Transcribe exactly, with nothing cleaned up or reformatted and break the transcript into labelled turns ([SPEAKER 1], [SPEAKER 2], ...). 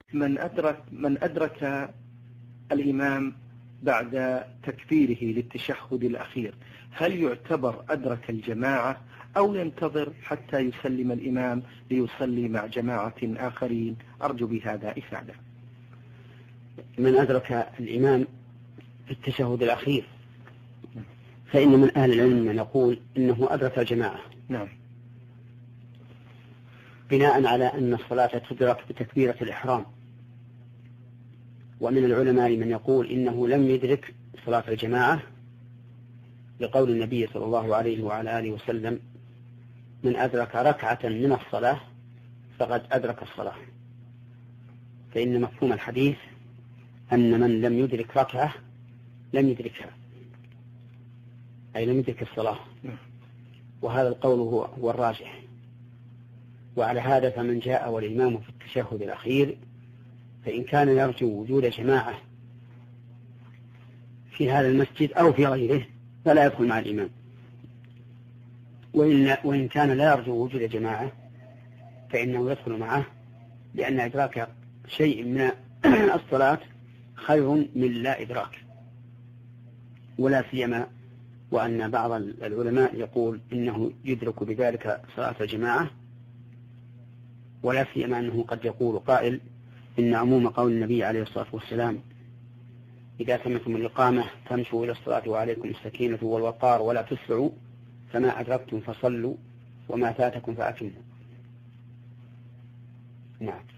[SPEAKER 1] من أدرك من أدرك الإمام بعد تكبيره للتشهد الأخير، هل يعتبر أدرك الجماعة أو ينتظر حتى يسلم الإمام ليصلي مع جماعة آخرين؟ أرجو بهذا إفادة.
[SPEAKER 2] من أدرك الإمام في التشهد الأخير فإن من أهل العلم من يقول إنه أدرك الجماعة.
[SPEAKER 1] نعم.
[SPEAKER 2] بناء على أن الصلاة تدرك بتكبيرة الإحرام. ومن العلماء من يقول إنه لم يدرك صلاة الجماعة لقول النبي صلى الله عليه وعلى آله وسلم: من أدرك ركعة من الصلاة فقد أدرك الصلاة. فإن مفهوم الحديث أن من لم يدرك ركعة لم يدركها، أي لم يدرك الصلاة. وهذا القول هو, هو الراجح. وعلى هذا فمن جاء والإمام في التشهد الأخير فإن كان يرجو وجود جماعة في هذا المسجد أو في غيره فلا يدخل مع الإمام، وإن, وإن كان لا يرجو وجود جماعة فإنه يدخل معه، لأن إدراك شيء من الصلاة خير من لا إدراك. ولا سيما وأن بعض العلماء يقول إنه يدرك بذلك صلاة الجماعة، ولا سيما أنه قد يقول قائل إن عموم قول النبي عليه الصلاة والسلام: إذا سمعتم الإقامة فامشوا إلى الصلاة وعليكم السكينة والوقار ولا تسرعوا، فما أدركتم فصلوا وما فاتكم فأتموا. نعم.